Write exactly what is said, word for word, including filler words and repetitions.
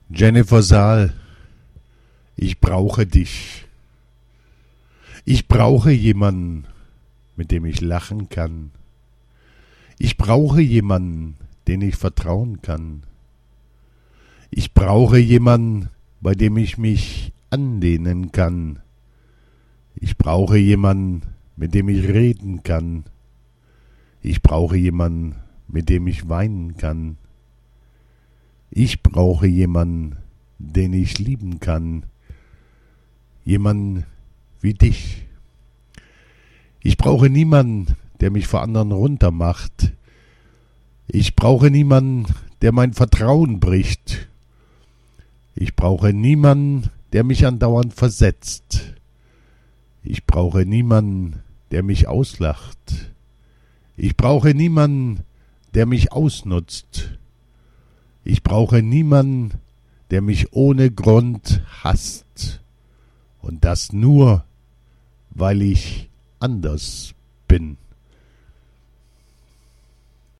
Jennifer Sahl, ich brauche dich. Ich brauche jemanden, mit dem ich lachen kann. Ich brauche jemanden, den ich vertrauen kann. Ich brauche jemanden, bei dem ich mich anlehnen kann. Ich brauche jemanden, mit dem ich reden kann. Ich brauche jemanden, mit dem ich weinen kann. Ich brauche jemanden, den ich lieben kann. Jemanden wie dich. Ich brauche niemanden, der mich vor anderen runtermacht. Ich brauche niemanden, der mein Vertrauen bricht. Ich brauche niemanden, der mich andauernd versetzt. Ich brauche niemanden, der mich auslacht. Ich brauche niemanden, der mich ausnutzt. Ich brauche niemanden, der mich ohne Grund hasst. Und das nur, weil ich anders bin.